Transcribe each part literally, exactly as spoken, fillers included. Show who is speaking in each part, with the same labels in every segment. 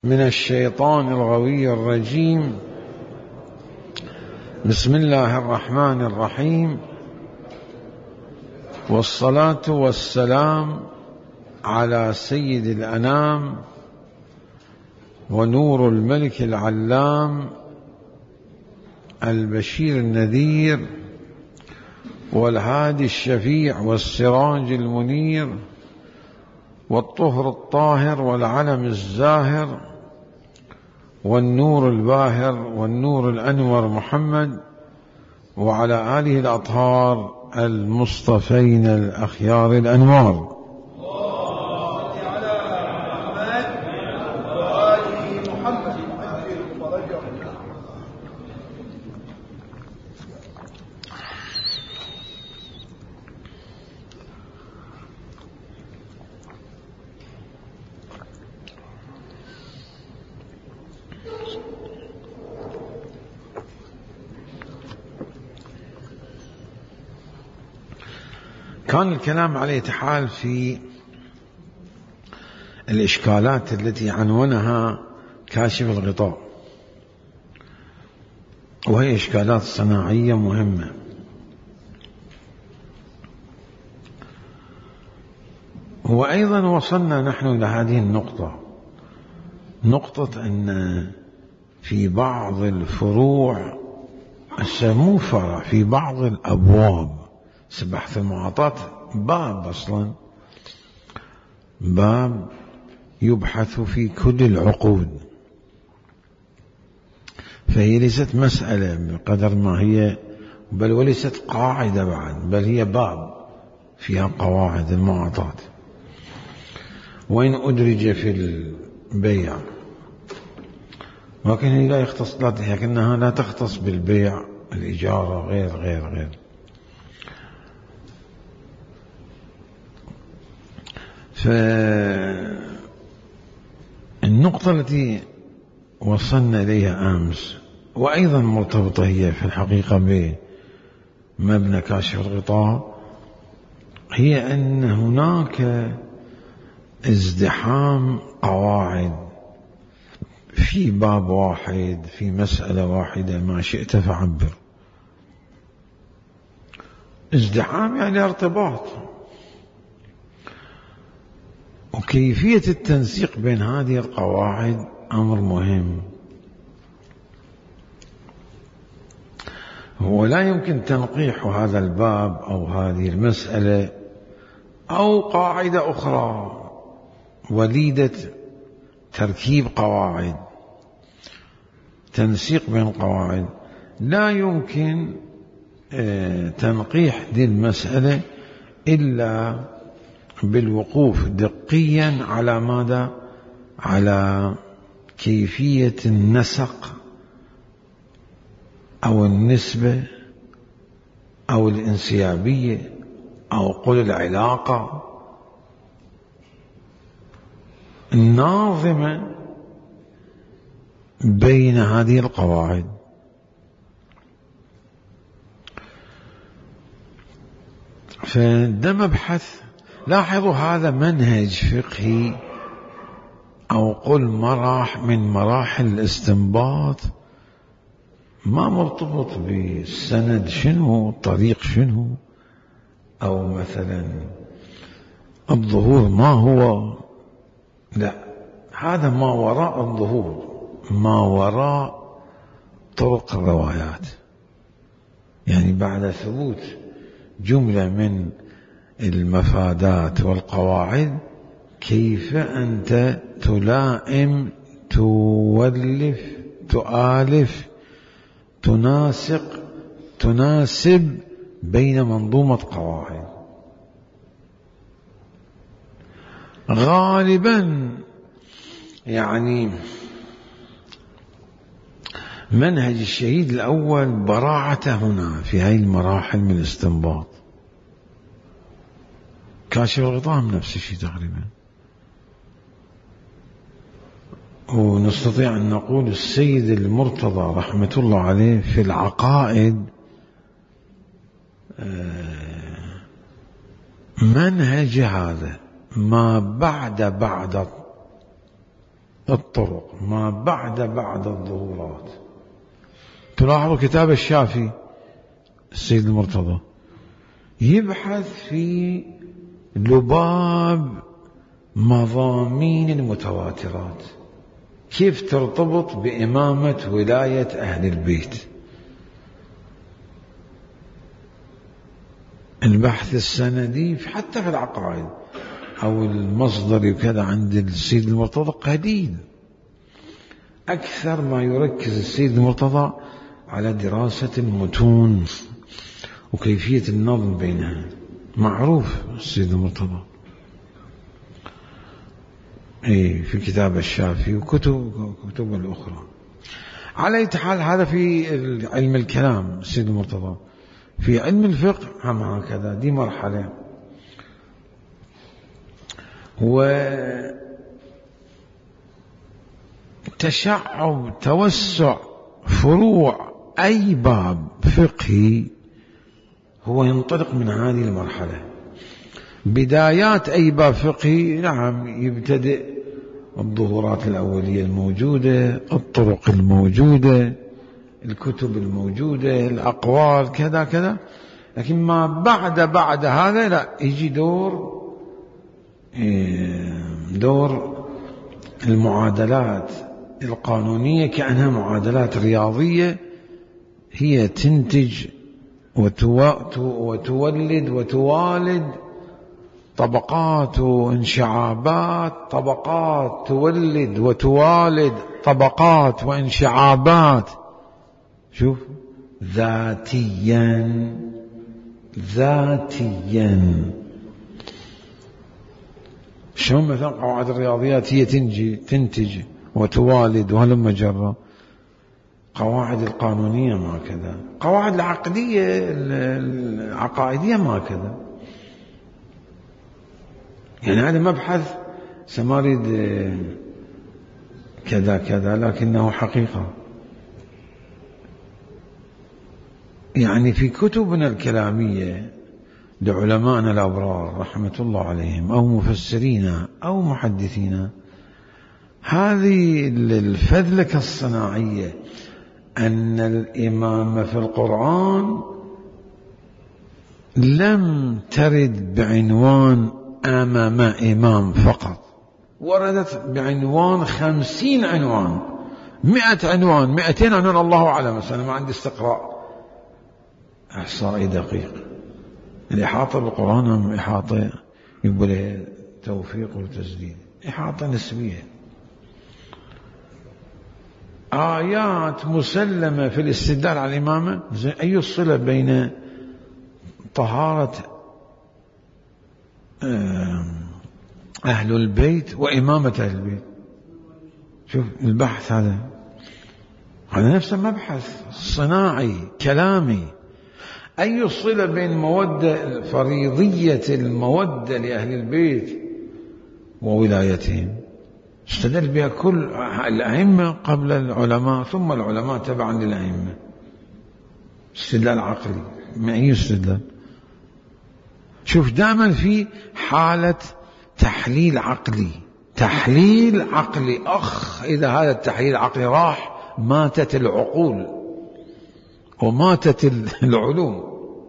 Speaker 1: من الشيطان الغوي الرجيم. بسم الله الرحمن الرحيم، والصلاة والسلام على سيد الأنام ونور الملك العلام البشير النذير والهادي الشفيع والسراج المنير والطهر الطاهر والعلم الزاهر والنور الباهر والنور الأنور محمد وعلى آله الأطهار المصطفين الأخيار الأنوار. كان الكلام عليه تحال في الإشكالات التي عنونها كاشف الغطاء، وهي إشكالات صناعية مهمة. وأيضا وصلنا نحن إلى هذه النقطة، نقطة أن في بعض الفروع مو فرع، في بعض الأبواب بحث المعاطاة باب أصلا باب يبحث في كل العقود، فهي ليست مسألة بقدر ما هي، بل وليست قاعدة بعد، بل هي باب فيها قواعد المعاطاة. وإن أدرج في البيع ولكن هي لا يختص، لكنها لا تختص بالبيع، الإجارة غير غير غير. فالنقطة التي وصلنا إليها أمس، وأيضا مرتبطة هي في الحقيقة بمبنى كاشف الغطاء، هي أن هناك ازدحام قواعد في باب واحد، في مسألة واحدة، ما شئت فعبر. ازدحام يعني ارتباط، وكيفية التنسيق بين هذه القواعد أمر مهم. هو لا يمكن تنقيح هذا الباب أو هذه المسألة أو قاعدة أخرى وليدة تركيب قواعد، تنسيق بين قواعد، لا يمكن تنقيح دي المسألة إلا بالوقوف دقيا على ماذا؟ على كيفية النسق أو النسبة أو الانسيابية أو قل العلاقة الناظمة بين هذه القواعد. فده مبحث. لاحظوا هذا منهج فقهي أو قل مراح من مراحل الاستنباط، ما مرتبط بالسند شنو، الطريق شنو، أو مثلا الظهور ما هو، لا، هذا ما وراء الظهور، ما وراء طرق الروايات. يعني بعد ثبوت جملة من المفادات والقواعد، كيف أنت تلائم، تولف، تؤالف، تناسق، تناسب بين منظومة قواعد. غالبا يعني منهج الشهيد الأول براعته هنا في هذه المراحل من الاستنباط. كاشف الغطاء نفس الشيء تقريبا. ونستطيع أن نقول السيد المرتضى رحمة الله عليه في العقائد منهج هذا ما بعد بعد الطرق ما بعد بعد الظهورات. تلاحظوا كتاب الشافي السيد المرتضى يبحث في لباب مضامين المتواترات، كيف ترتبط بإمامة ولاية أهل البيت. البحث السندي حتى في العقائد أو المصدر وكذا عند السيد المرتضى قليل. أكثر ما يركز السيد المرتضى على دراسة المتون وكيفية النظم بينها، معروف السيد المرتضى إيه في كتاب الشافي وكتب كتب الأخرى. على أي حال هذا في علم الكلام السيد المرتضى. في علم الفقه هم هكذا، دي مرحلة. وتشعب توسع فروع أي باب فقهي هو ينطلق من هذه المرحلة. بدايات أي باب فقهي نعم يبتدئ الظهورات الأولية الموجودة، الطرق الموجودة، الكتب الموجودة، الأقوال كذا كذا. لكن ما بعد بعد هذا لا، يجي دور دور المعادلات القانونية كأنها معادلات رياضية، هي تنتج وتولد وتوالد طبقات وانشعابات، طبقات تولد وتوالد طبقات وانشعابات. شوف ذاتيا ذاتيا. شلون مثلا قواعد الرياضيات هي تنجي تنتج وتوالد وهلم جرة. قواعد القانونية ما كذا، قواعد العقدية العقائدية ما كذا. يعني هذا مبحث سمارد كذا كذا لكنه حقيقة. يعني في كتبنا الكلامية لعلمائنا الأبرار رحمة الله عليهم أو مفسرين أو محدثين، هذه الفذلكة الصناعية أن الإمامة في القرآن لم ترد بعنوان أمام إمام فقط، وردت بعنوان خمسين عنوان، مئة عنوان، مئتين عنوان، الله أعلم. أنا ما عندي استقراء إحصائي دقيق. الإحاطة بالقرآن إحاطة يقول توفيق وتسديد، إحاطة نسبية. آيات مسلمة في الاستدلال على الإمامة. أي الصلة بين طهارة أهل البيت وإمامة أهل البيت؟ شوف البحث هذا، هذا نفسه مبحث صناعي كلامي. أي الصلة بين مودة فريضية المودة لأهل البيت وولايتهم؟ استدل بها كل الأئمة قبل العلماء ثم العلماء تبعا للأئمة. استدلال عقلي. ما أي استدلال؟ شوف دائما في حالة تحليل عقلي، تحليل عقلي. أخ إذا هذا التحليل العقلي راح ماتت العقول وماتت العلوم.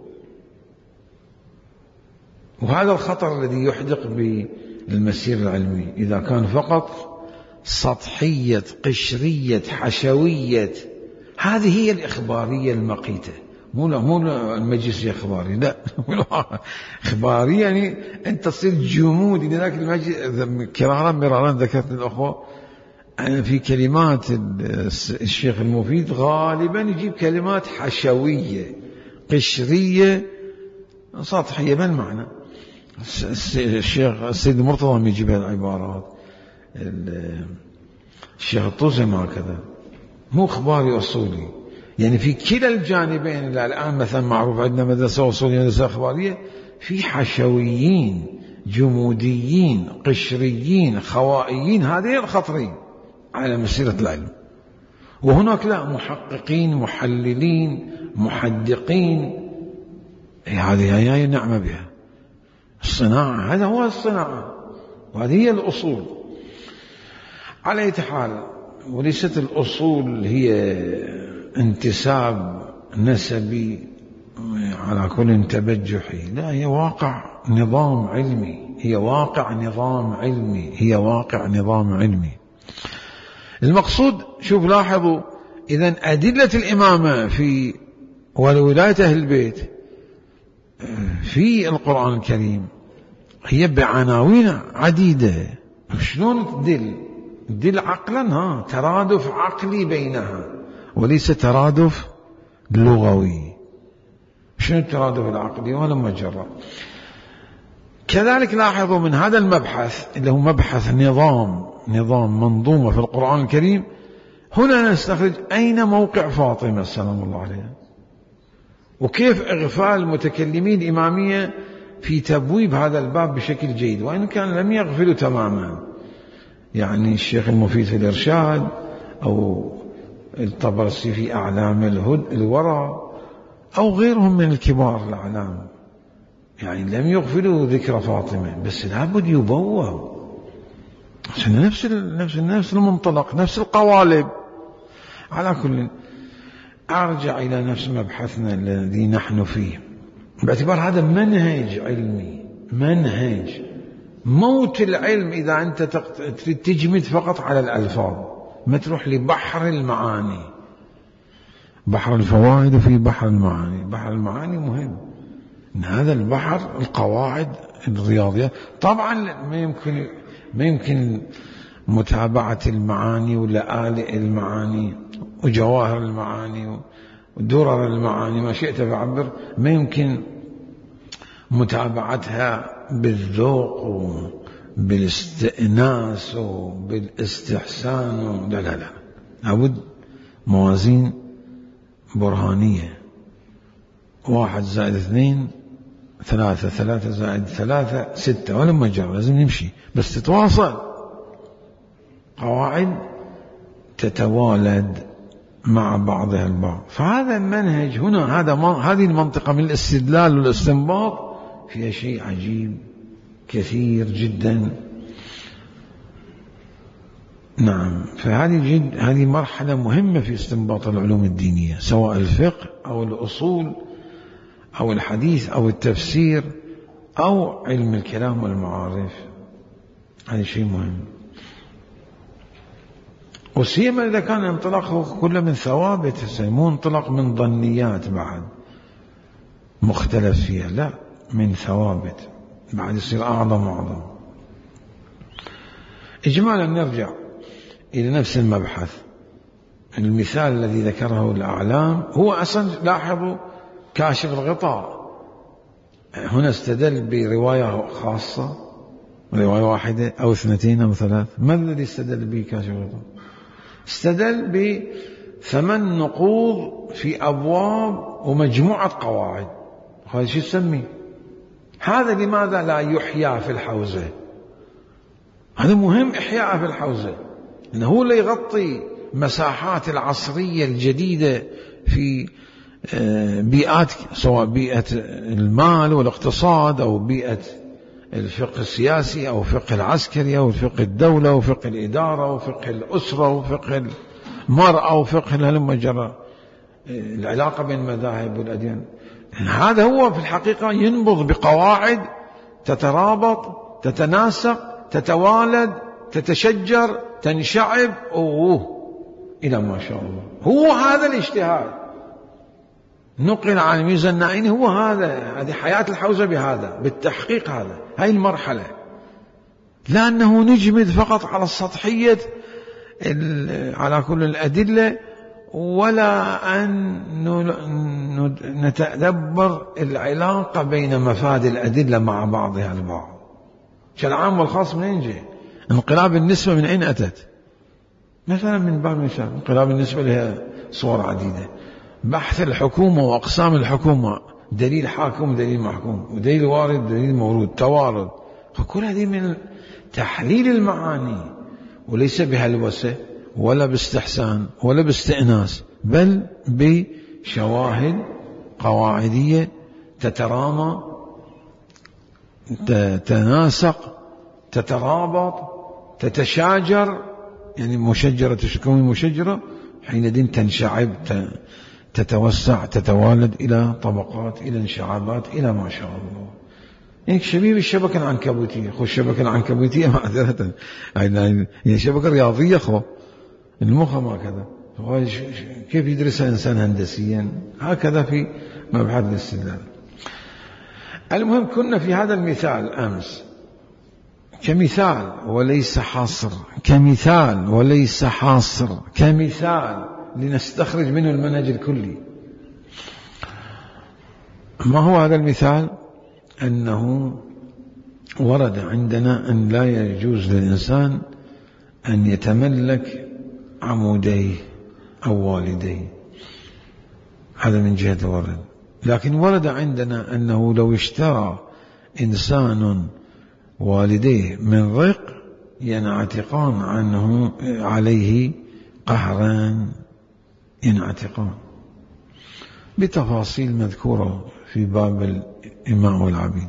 Speaker 1: وهذا الخطر الذي يحدق بالمسير العلمي إذا كان فقط سطحية قشرية حشوية. هذه هي الإخبارية المقيتة، مو مو المجلس إخباري، لا إخباري يعني أنت تصير جمود. لذلك المجلس كرارا مرارا ذكرت الأخوة أنا في كلمات الشيخ المفيد غالبا يجيب كلمات حشوية قشرية سطحية. ما المعنى؟ الشيخ السيد المرتضى ما يجيب العبارات، الشيخ الطوسي ما كذا، مو إخباري أصولي. يعني في كلا الجانبين. الآن مثلا معروف عندنا مدرسة أصولية مدرسة إخبارية، في حشويين جموديين قشريين خوائيين، هذه الخطرين على مسيرة العلم. وهناك لا، محققين محللين محدقين. هذه هي نعمة بها الصناعة. هذا هو الصناعة وهذه هي الأصول. على أي حال، وليست الأصول هي انتساب نسبي على كل تبجحي، لا، هي واقع نظام علمي، هي واقع نظام علمي هي واقع نظام علمي. المقصود، شوف لاحظوا، إذن أدلة الإمامة في ولاية أهل البيت في القرآن الكريم هي بعناوين عديدة. شلون تدل؟ تدل عقلا، ها، ترادف عقلي بينها وليس ترادف لغوي. شنو الترادف العقلي؟ ولا مجرد. كذلك لاحظوا من هذا المبحث اللي هو مبحث نظام نظام منظومة في القرآن الكريم، هنا نستخرج أين موقع فاطمة سلام الله عليها، وكيف إغفال المتكلمين الإمامية في تبويب هذا الباب بشكل جيد، وإن كان لم يغفلوا تماما. يعني الشيخ المفيد في الإرشاد أو الطبرسي في أعلام الهد الورى أو غيرهم من الكبار الأعلام، يعني لم يغفلوا ذكر فاطمة، بس لابد يبوب عشان نفس نفس نفس المنطلق، نفس القوالب. على كل، أرجع إلى نفس مبحثنا الذي نحن فيه، باعتبار هذا منهج علمي، منهج موت العلم إذا أنت تجمد فقط على الألفاظ، ما تروح لبحر المعاني. بحر الفوائد في بحر المعاني، بحر المعاني مهم. إن هذا البحر القواعد الرياضية، طبعا ما يمكن ما يمكن متابعة المعاني ولآلئ المعاني وجواهر المعاني ودرر المعاني، ما شئت فعبر، ما يمكن متابعتها بالذوق وبالاستئناس وبالاستحسان. لا لا لا، لابد موازين برهانية. واحد زائد اثنين ثلاثة، ثلاثة زائد ثلاثة ستة، ولا مجرى، لازم نمشي بس تتواصل. قواعد تتوالد مع بعضها البعض. فهذا المنهج هنا، هذا هذه المنطقة من الاستدلال والاستنباط فيها شيء عجيب كثير جدا. نعم، فهذه جد هذه مرحلة مهمة في استنباط العلوم الدينية، سواء الفقه أو الأصول أو الحديث أو التفسير أو علم الكلام والمعارف. هذا شيء مهم، وسيما إذا كان انطلاقه كله من ثوابت، مو انطلاق من ظنيات بعد مختلف فيها، لا، من ثوابت بعد يصير أعظم أعظم. إجمالا نرجع إلى نفس المبحث. المثال الذي ذكره الأعلام هو أصلا، لاحظوا، كاشف الغطاء. هنا استدل برواية خاصة، رواية واحدة أو اثنتين أو ثلاث. ما الذي استدل به كاشف الغطاء؟ استدل بثمان نقوض في أبواب ومجموعة قواعد. هذا شو تسميه؟ هذا لماذا لا يحيى في الحوزة؟ هذا مهم إحياء في الحوزة، إنه هو اللي يغطي مساحات العصرية الجديدة في بيئات، سواء بيئة المال والاقتصاد أو بيئة الفقه السياسي أو فقه العسكري أو فقه الدولة أو فقه الإدارة أو فقه الأسرة أو فقه المرأة أو فقه المجرى، العلاقة بين المذاهب والأديان. هذا هو في الحقيقة ينبض بقواعد تترابط، تتناسق، تتوالد، تتشجر، تنشعب، أوه إلى ما شاء الله. هو هذا الاجتهاد نقل عن ميزة النعيني، هو هذا، هذه حياة الحوزة بهذا، بالتحقيق هذا، هاي المرحلة. لأنه نجمد فقط على السطحية على كل الأدلة، ولا أن نتدبر العلاقة بين مفاد الأدلة مع بعضها البعض. العام والخاص من أين جاء؟ انقلاب النسبة من أين أتت؟ مثلا من باب مثال، انقلاب النسبة لها صور عديدة. بحث الحكومة وأقسام الحكومة، دليل حاكم ودليل محكوم، ودليل وارد ودليل مورود، توارد. فكل هذه من تحليل المعاني، وليس بهلوسة ولا باستحسان ولا باستئناس، بل بشواهد قواعدية تترامى، تتناسق، تترابط، تتشاجر، يعني مشجرة تكون مشجرة حينئذ تنشعب تتوسع تتوالد إلى طبقات إلى انشعابات إلى ما شاء الله. يعني شبيه بالشبكة العنكبوتية. خو الشبكة العنكبوتية معذرة يعني شبكة رياضية خو المخ ما كذا. كيف يدرسها إنسان هندسيا؟ هكذا في مبحث الاستدلال. المهم كنا في هذا المثال أمس كمثال وليس حاصر، كمثال وليس حاصر، كمثال لنستخرج منه المنهج الكلي. ما هو هذا المثال؟ أنه ورد عندنا أن لا يجوز للإنسان أن يتملك عموديه أو والديه، هذا من جهة ورد. لكن ورد عندنا أنه لو اشترى إنسان والديه من رق ينعتقان عنه عليه قهرا، ينعتقان بتفاصيل مذكورة في باب الإماء والعبيد.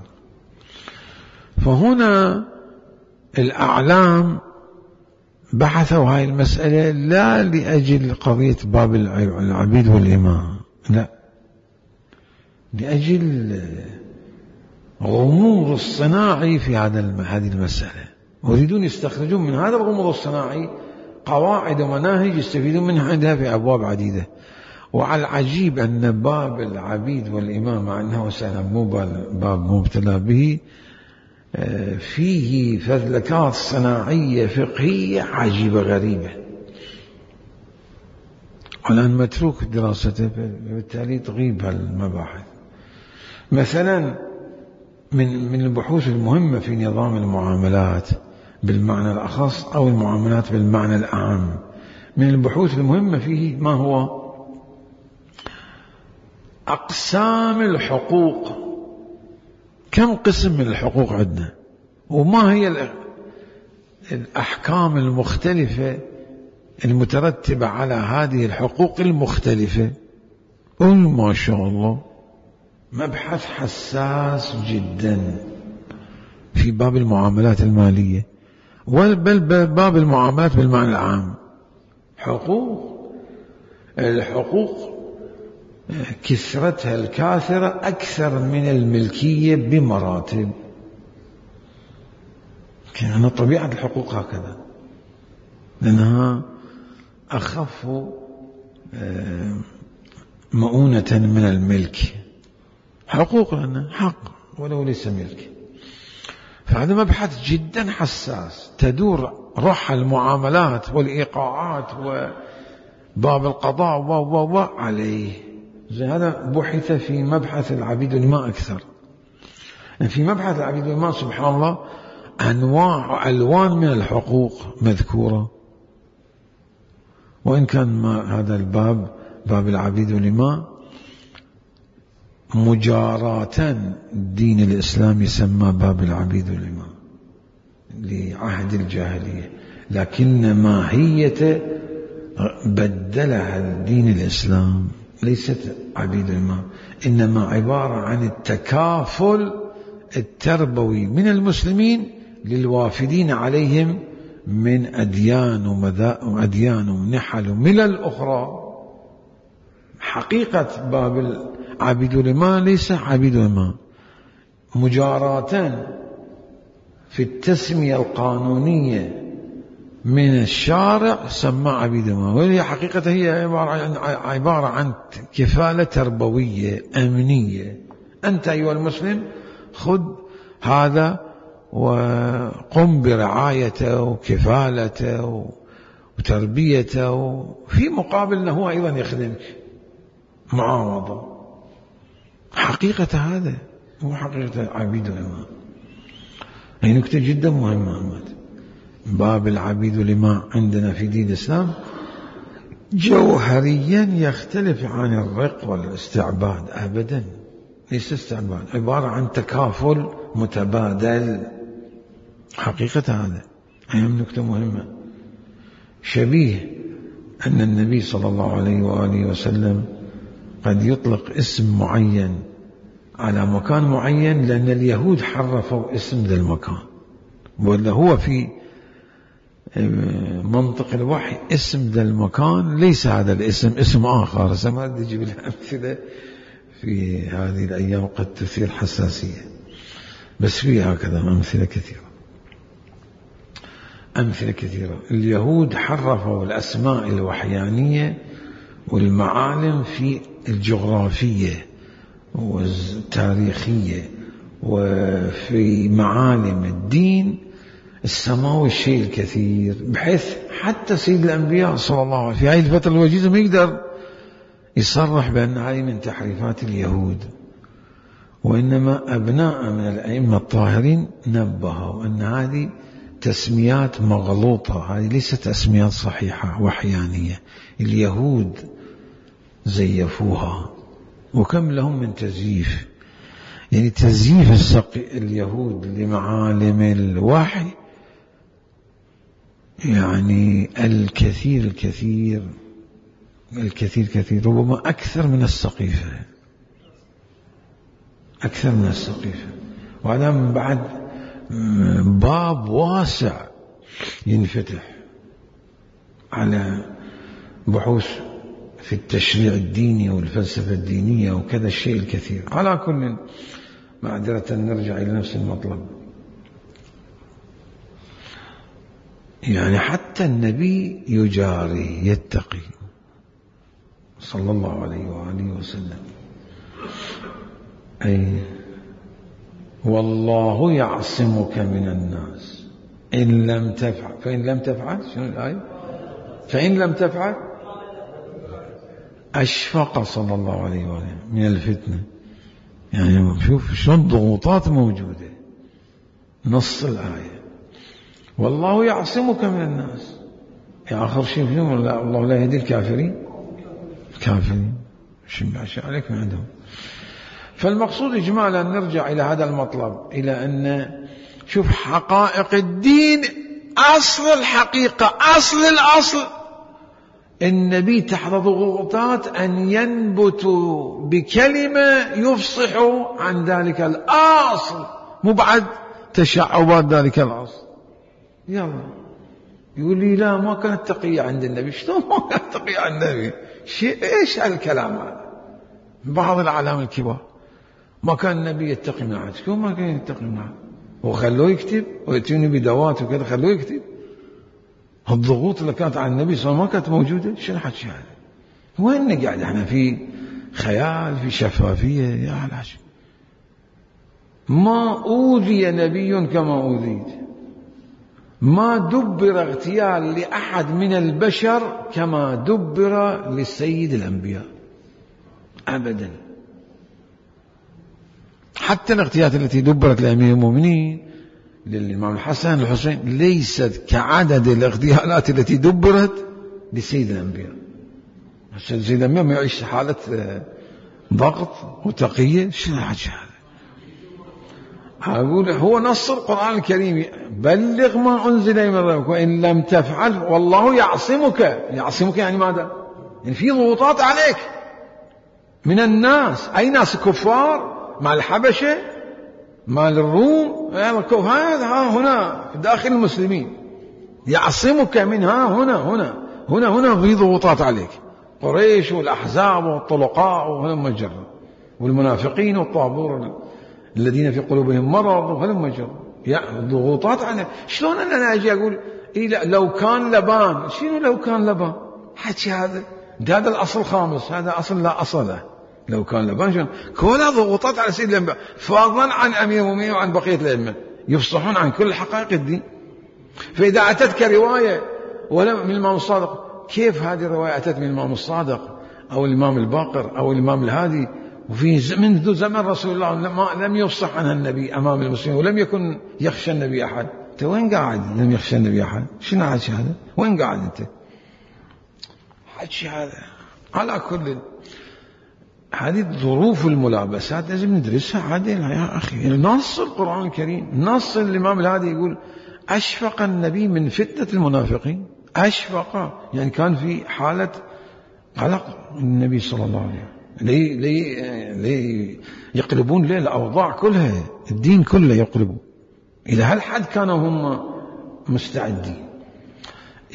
Speaker 1: فهنا الأعلام بحثوا هاي المسألة لا لأجل قضية باب العبيد والإماء، لا، لأجل غموض الصناعي في هذا هذه المسألة. يريدون يستخرجون من هذا الغموض الصناعي قواعد ومناهج يستفيدون منها عندها في أبواب عديدة. وعلى العجيب أن باب العبيد والإمام مع أنه سنة مو باب مبتلى به فيه فذلكات صناعية فقهية عجيبة غريبة، والآن متروك دراسته، فبالتالي تغيب هالمباحث. مثلا من من البحوث المهمة في نظام المعاملات بالمعنى الأخص أو المعاملات بالمعنى الأعم، من البحوث المهمة فيه ما هو أقسام الحقوق. كم قسم من الحقوق عندنا، وما هي الأحكام المختلفة المترتبة على هذه الحقوق المختلفة. قل ما شاء الله، مبحث حساس جدا في باب المعاملات المالية، بل باب المعاملات بالمعنى العام. حقوق الحقوق كثرتها الكاثرة أكثر من الملكية بمراتب. كان طبيعة الحقوق هكذا، لأنها أخف مؤونة من الملك. حقوق لأنها حق ولو ليس ملك. فهذا مبحث جدا حساس، تدور روح المعاملات والإيقاعات وباب القضاء و عليه. زي هذا بحث في مبحث العبيد والإماء أكثر. في مبحث العبيد والإماء سبحان الله أنواع ألوان من الحقوق مذكورة، وإن كان ما هذا الباب باب العبيد والإماء مجاراة الدين الإسلامي يسمى باب العبيد والإماء لعهد الجاهلية، لكن ماهية بدلها الدين الإسلام، ليست عبيد الماء، إنما عبارة عن التكافل التربوي من المسلمين للوافدين عليهم من أديان وأديان ونحل وملل أخرى. حقيقة باب عبيد الماء ليس عبيد الماء، مجاراة في التسمية القانونية من الشارع سمى عبيد الماء، وهي حقيقة هي عبارة عن, عبارة عن كفالة تربوية أمنية. أنت أيها المسلم خذ هذا وقم برعايته وكفالته وتربيته، في مقابل أنه هو أيضا يخدمك معاوضة. حقيقة هذا هو حقيقة عبيد الماء. هي نكتة جدا مهمة. أمد باب العبيد والإماء عندنا في دين الإسلام جوهريا يختلف عن الرق والاستعباد أبدا، ليس استعباد، عبارة عن تكافل متبادل. حقيقة هذا أهم نكتة مهمة. شبيه أن النبي صلى الله عليه وآله وسلم قد يطلق اسم معين على مكان معين لأن اليهود حرفوا اسم ذا المكان، ولا هو في منطق الوحي اسم ذا المكان ليس هذا الاسم، اسم آخر. ما أريد أجيب الأمثلة في هذه الأيام قد تثير حساسية، بس في هكذا أمثلة كثيرة، أمثلة كثيرة. اليهود حرفوا الأسماء الوحيانية والمعالم في الجغرافية والتاريخية وفي معالم الدين السماوي الشيء الكثير، بحيث حتى سيد الأنبياء صلى الله عليه وسلم في هذه الفترة الوجيزة ما يقدر يصرح بأن هذه من تحريفات اليهود، وإنما أبناء من الأئمة الطاهرين نبهوا أن هذه تسميات مغلوطة، هذه ليست تسميات صحيحة وحيانية، اليهود زيفوها، وكم لهم من تزييف. يعني تزييف السقي اليهود لمعالم الوحي يعني الكثير الكثير الكثير كثير، ربما أكثر من السقيفة، أكثر من السقيفة. وهذا من بعد باب واسع ينفتح على بحوث في التشريع الديني والفلسفة الدينية وكذا الشيء الكثير. على كل معذرة نرجع إلى نفس المطلب. يعني حتى النبي يجاري يتقي صلى الله عليه وآله وسلم، أي والله يعصمك من الناس إن لم تفعل، فإن لم تفعل شنو الآية؟ فإن لم تفعل أشفق صلى الله عليه وآله من الفتنة. يعني شوف شلون ضغوطات موجودة، نص الآية والله يعصمك من الناس. يا آخر شيء فيهم الله لا يهدي الكافرين، الكافرين شو عليك من عندهم. فالمقصود إجمالا نرجع إلى هذا المطلب، إلى أن شوف حقائق الدين، أصل الحقيقة، أصل الأصل النبي تحت ضغوطات أن ينبتوا بكلمة يفصح عن ذلك الأصل، مو بعد تشعبات ذلك الأصل. يلا يقول لي لا ما كانت تقية عند النبي. شلون ما كانت تقية عند النبي؟ شيء ايش هالكلام هذا؟ بعض العلامة الكبار ما كان النبي يتقي من أحد. شلون ما كان يتقي من أحد؟ وخلوه يكتب ويأتوني بدوات وكذا، خلوه يكتب. الضغوط اللي كانت على النبي صلى الله عليه وسلم ما كانت موجودة. شو الحكي هذا؟ وين نقعد احنا في خيال، في شفافية؟ يا العجب. ما أوذي نبي كما أوذيت، ما دبر اغتيال لأحد من البشر كما دبر للسيد الأنبياء أبدا. حتى الاغتيالات التي دبرت لأمير المؤمنين للإمام الحسن الحسين ليست كعدد الاغتيالات التي دبرت لسيد الأنبياء. سيد الأنبياء ما يعيش حالة ضغط وتقية. شنو الحكي هذا؟ أقول هو نص القرآن الكريم بلغ ما أنزل من ربك وإن لم تفعل والله يعصمك. يعصمك يعني ماذا؟ يعني في ضغوطات عليك من الناس. أي ناس؟ كفار مع الحبشة، مع الروم، هذا ها هنا في داخل المسلمين. يعصمك من ها هنا هنا هنا هنا في ضغوطات عليك. قريش والأحزاب والطلقاء وهلم جرا، والمنافقين والطابور الذين في قلوبهم مرض وهلم جرا. يعني ضغوطات عليك. شلون أنا أجي أقول إيه لو كان لبان؟ شنو لو كان لبان؟ حكي هذا هذا الأصل الخامس، هذا أصل لا أصل له. لو كان لبان كلها ضغوطات على سيد الأنبياء، فضلا عن أمير المؤمنين وعن بقية الأئمة يفصحون عن كل حقائق الدين. فإذا أتتك رواية ولا من الإمام الصادق، كيف هذه الرواية أتت من الإمام الصادق أو الإمام الباقر أو الإمام الهادي وفي منذ زمن رسول الله لم يفصح عنها النبي أمام المسلمين ولم يكن يخشى النبي أحد؟ أنت وين قاعد لم يخشى النبي أحد؟ شنو حكي هذا؟ وين قاعد أنت؟ حكي هذا. على كل هذه ظروف الملابسات لازم ندرسها عدل يا أخي. نص القرآن الكريم، نص الإمام الهادي يقول أشفق النبي من فتنة المنافقين. أشفق يعني كان في حالة قلق النبي صلى الله عليه وسلم. ليه, ليه, ليه يقلبون ليه الأوضاع كلها، الدين كله يقلبون. إلى هالحد كانوا هم مستعدين.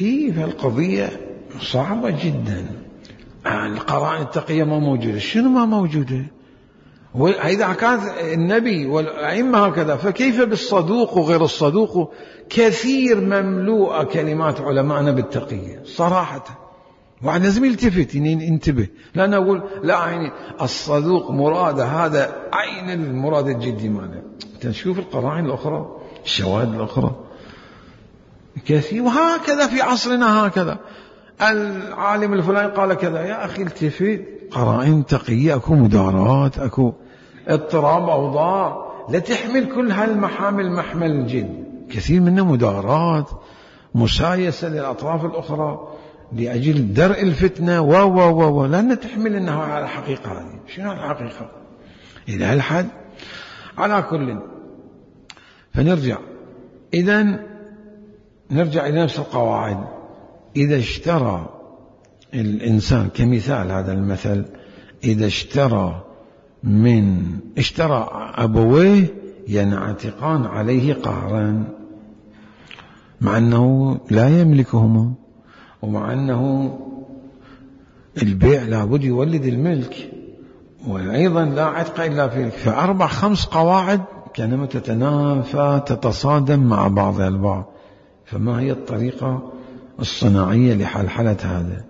Speaker 1: إيه فالقضية صعبة جدا. القرائن التقية ما موجودة. شنو ما موجودة؟ وإذا كانت النبي والأئمة هكذا فكيف بالصدوق وغير الصدوق؟ كثير مملوءة كلمات علماءنا بالتقية صراحة. واحد لازم يلتفت ينتبه، لأن أقول لا عيني الصدوق مراد هذا عين المراد الجدي ماله. تشوف القرائن الأخرى الشواهد الأخرى كثير. وهكذا في عصرنا هكذا العالم الفلاني قال كذا. يا أخي التفت، قرائن تقية، أكو مدارات، أكو اضطراب أوضاع، لا تحمل كل هالمحامل محمل الجد. كثير منها مدارات مسايسة للأطراف الأخرى لأجل درء الفتنة و و و و لأن تحمل أنها على الحقيقة. هذه شنو الحقيقة إلى هالحد؟ على كل. فنرجع إذن نرجع إلى نفس القواعد. إذا اشترى الإنسان كمثال هذا المثل، إذا اشترى من اشترى أبويه ينعتقان عليه قهرا، مع أنه لا يملكهما، ومع أنه البيع لابد يولد الملك، وأيضا لا عتق إلا فيه. فأربع خمس قواعد كانما تتنافى تتصادم مع بعضها البعض. فما هي الطريقة الصناعية لحلحلة هذا؟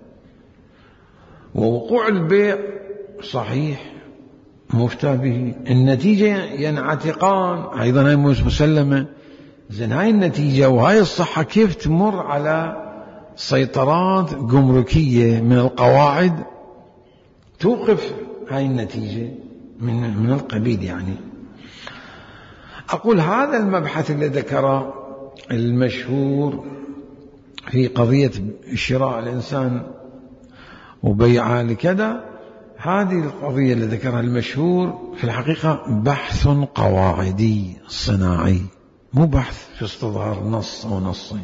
Speaker 1: ووقوع البيع صحيح مفتى به، النتيجة ينعتقان أيضا هي مسلمة. زين هاي النتيجة وهاي الصحة كيف تمر على سيطرات جمركية من القواعد توقف هاي النتيجة من من القبيل؟ يعني أقول هذا المبحث اللي ذكره المشهور في قضية شراء الإنسان وبيعه لكذا، هذه القضية اللي ذكرها المشهور في الحقيقة بحث قواعدي صناعي، مو بحث في استظهار نص أو نصين،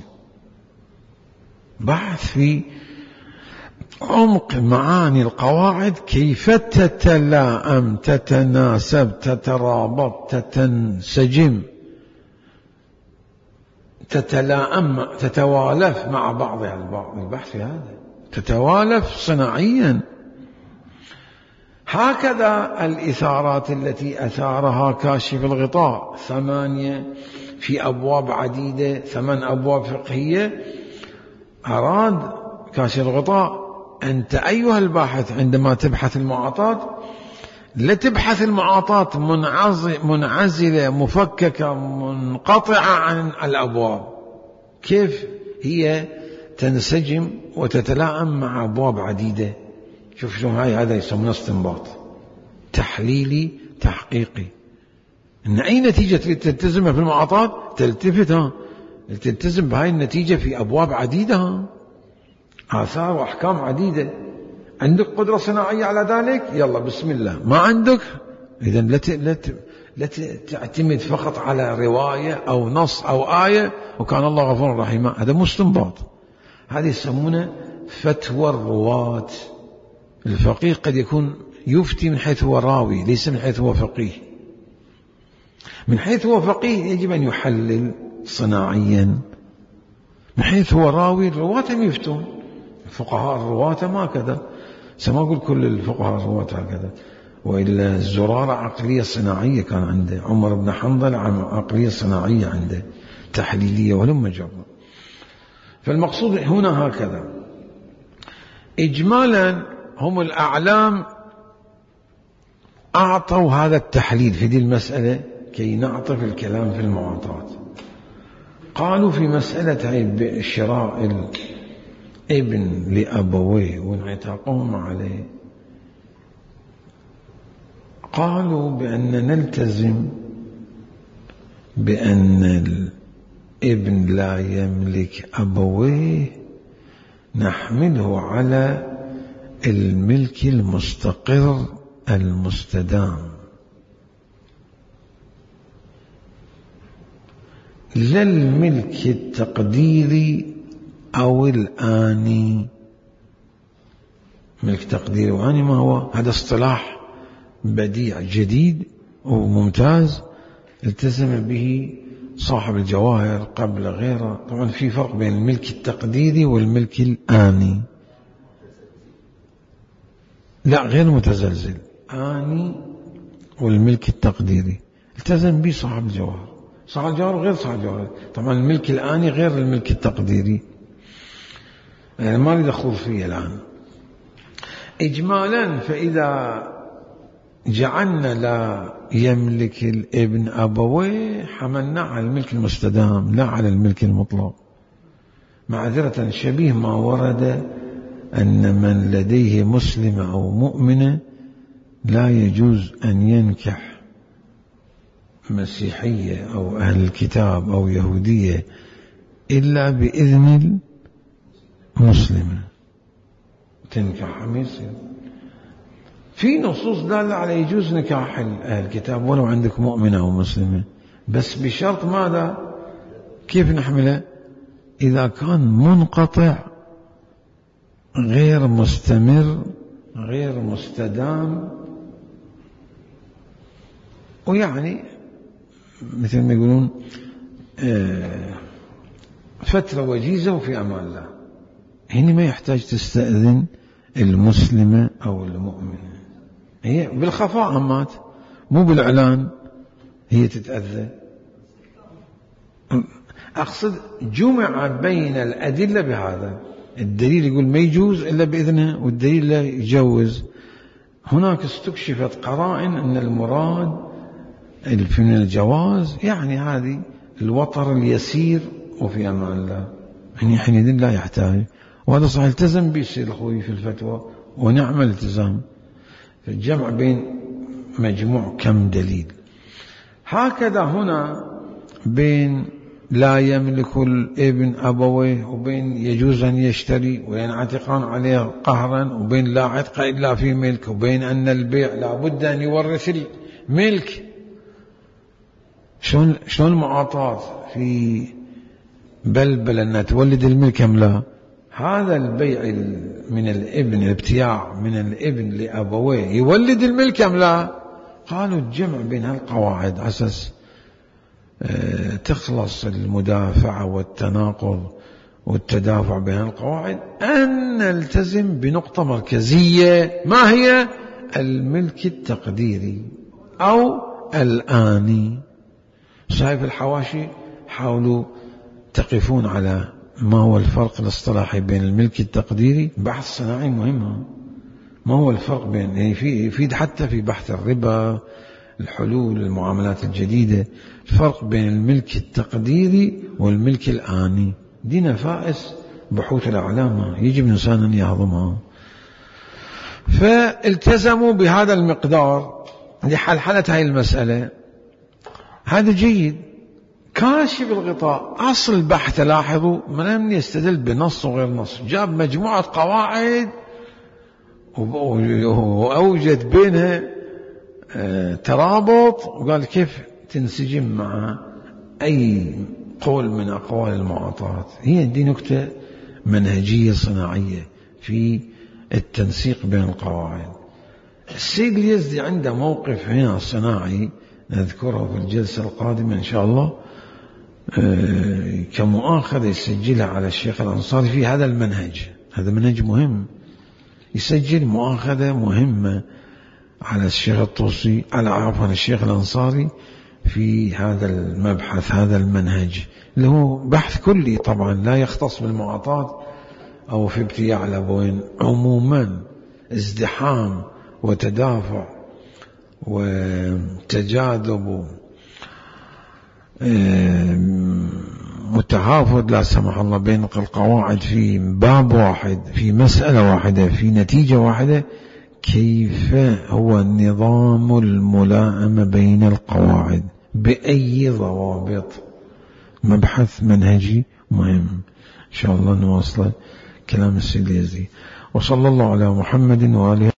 Speaker 1: بحث في عمق معاني القواعد، كيف تتلائم تتناسب تترابط تتنسجم تتلائم تتوالف مع بعضها البعض. البحث في هذا تتوالف صناعيا. هكذا الإثارات التي أثارها كاشف الغطاء، ثمانية في أبواب عديدة، ثمان أبواب فقهية. أراد كاشف الغطاء أنت أيها الباحث عندما تبحث المعاطات لا تبحث المعاطات منعزلة مفككة منقطعة عن الأبواب، كيف هي تنسجم وتتلائم مع أبواب عديدة. شوف شو هاي، هذا يسمونه استنباط تحليلي تحقيقي. إن أي نتيجة تلتزمها في المعاطات تلتفت ها تلتزم بهاي النتيجة في أبواب عديدة، ها آثار وأحكام عديدة. عندك قدرة صناعية على ذلك، يلا بسم الله. ما عندك، إذا لا لا لا تعتمد فقط على رواية أو نص أو آية وكان الله غفور رحيما. هذا مو استنباط، هذا يسمونه فتوى الرواة. الفقيه قد يكون يفتي من حيث هو راوي، ليس من حيث هو فقيه. من حيث هو فقيه يجب أن يحلل صناعيا، من حيث هو راوي الرواة هم يفتون. الفقهاء الرواة ما كذا، سما أقول كل الفقهاء الرواة هكذا. وإلا الزرارة عقلية صناعية كان عنده، عمر بن حنظل عقلية صناعية عنده تحليلية ولم جرب. فالمقصود هنا هكذا. إجمالا هم الأعلام أعطوا هذا التحليل في دي المسألة كي نعطف الكلام في المعاطات. قالوا في مسألة هاي شراء الابن لأبويه وانعتاقهم عليه، قالوا بأن نلتزم بأن الابن لا يملك أبويه، نحمله على الملك المستقر المستدام، لا الملك التقديري أو الآني. ملك تقديري وآني ما هو؟ هذا اصطلاح بديع جديد وممتاز التزم به صاحب الجواهر قبل غيره. طبعا في فرق بين الملك التقديري والملك الآني. لا غير متزلزل، آني والملك التقديري التزم به صاحب الجواهر. صاحب الجواهر غير صاحب الجواهر. طبعا الملك الآني غير الملك التقديري، يعني ما أريد أخوض فيه الآن. إجمالا فإذا جعلنا لا يملك الابن أبويه حملنا على الملك المستدام لا على الملك المطلق. معذرة شبيه ما ورد أن من لديه مسلمة أو مؤمنة لا يجوز أن ينكح مسيحية أو أهل الكتاب أو يهودية إلا بإذن المسلمة تنكح ميسر. في نصوص دالة على يجوز نكاح أهل الكتاب ولو عندك مؤمنة أو مسلمة، بس بشرط ماذا؟ كيف نحمله؟ إذا كان منقطع غير مستمر غير مستدام، ويعني مثل ما يقولون فترة وجيزة وفي أمان الله. هنا ما يحتاج تستأذن المسلمة أو المؤمنة، هي بالخفاء أمات مو بالإعلان هي تتأذى. أقصد جمع بين الأدلة بهذا، الدليل يقول ما يجوز إلا بإذنها والدليل لا يجوز. هناك استكشفت قرائن أن المراد من الجواز يعني هذه الوطر اليسير وفي أمان الله، يعني حينئذ لا يحتاج. وهذا صحيح التزم به السيد الخوي في الفتوى ونعم الالتزام في الجمع بين مجموع كم دليل. هكذا هنا بين لا يملك الابن أبويه وبين يجوز أن يشتري وينعتقان عليه قهرا، وبين لا عتق إلا في ملك، وبين أن البيع لا بد أن يورث الملك. شلون شلون المعاطاة في بلبل أن تولد الملك أم لا؟ هذا البيع من الابن، الابتياع من الابن لأبويه يولد الملك أم لا؟ قالوا الجمع بين هالقواعد على أساس تخلص المدافعة والتناقض والتدافع بين القواعد أن نلتزم بنقطة مركزية، ما هي؟ الملك التقديري أو الآني. صحيح الحواشي حاولوا تقفون على ما هو الفرق الاصطلاحي بين الملك التقديري، بحث صناعي مهم. ما هو الفرق بين، يعني في يفيد حتى في بحث الربا، الحلول، المعاملات الجديدة، الفرق بين الملك التقديري والملك الآني. دي نفائس بحوث الأعلام يجب الإنسان أن يهضمها. فالتزموا بهذا المقدار لحلحلة هذه المسألة. هذا جيد. كاشف الغطاء أصل البحث لاحظوا من يستدل بنص وغير نص، جاب مجموعة قواعد وأوجد بينها ترابط وقال كيف تنسجم مع أي قول من أقوال المعاطاة. هي دي نكتة منهجية صناعية في التنسيق بين القواعد. السيد اليزدي عنده موقف هنا صناعي نذكره في الجلسة القادمة إن شاء الله كمؤاخذة يسجلها على الشيخ الأنصاري في هذا المنهج. هذا منهج مهم، يسجل مؤاخذة مهمة على الشيخ الطوسي على عفوا الشيخ الأنصاري في هذا المبحث، هذا المنهج اللي هو بحث كلي طبعا لا يختص بالمعاطاة أو في ابتياع الأبوين، عموما ازدحام وتدافع وتجاذب متحافظ لا سمح الله بين القواعد في باب واحد، في مسألة واحدة، في نتيجة واحدة. كيف هو النظام الملائم بين القواعد بأي ضوابط؟ مبحث منهجي مهم. إن شاء الله نواصل كلام السيد اليزدي. وصلى الله على محمد وآله.